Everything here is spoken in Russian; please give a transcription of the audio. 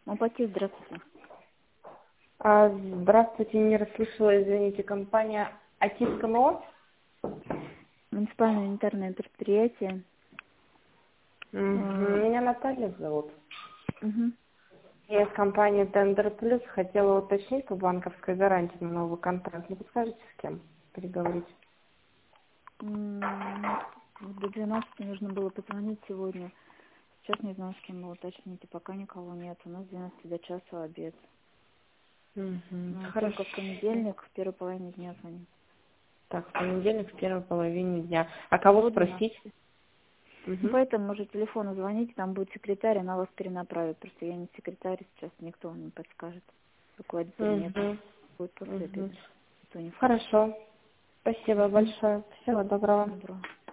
Апатит, здравствуйте. Здравствуйте, не расслышала, извините, компания АТИС КМО? Муниципальное унитарное предприятие. Меня Наталья зовут. Угу. Я из компании Тендер Плюс хотела уточнить по банковской гарантии на новый контракт. Не подскажете, с кем переговорить? До 12 нужно было позвонить сегодня. Сейчас не знаю, с кем вы уточните. Пока никого нет. У нас с 12 до часа обед. Хорошо. Только в понедельник в первой половине дня звонить. Так, в понедельник в первой половине дня. А кого До спросить? 12. Поэтому уже телефону звоните, там будет секретарь, она вас перенаправит. Просто я не секретарь, сейчас никто вам не подскажет. Руководителя нет. Будет после обеда. Никто не в курсе. Хорошо. Спасибо большое. Всего доброго. Доброго.